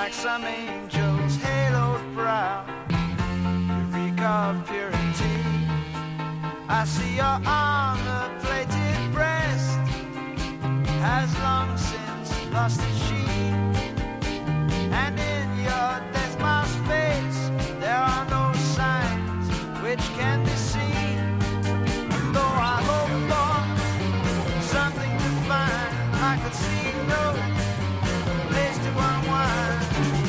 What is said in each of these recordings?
like some angel's haloed brow. You reek of purity. I see your armor-plated breast has long since lost its sheen, and in your death mask face there are no signs which can be seen. And though I hope for something to find, I could see no place to unwind.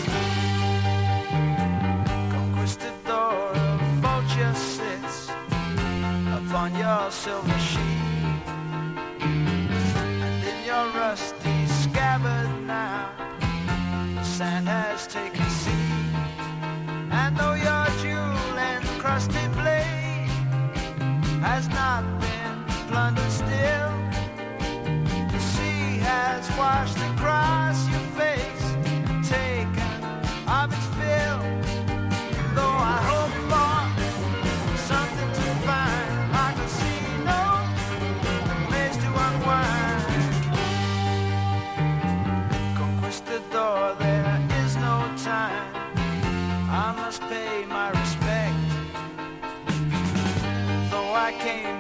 Conquistador of vulture sits upon your silver sheet, and in your rusty scabbard now the sand has taken seed. And though your jewel-encrusted blade has not been plundered still, the sea has washed across your face and taken of its fill. And though I hope for something to find, I can see no place to unwind. Conquistador, there is no time. I must pay my respect. Though I came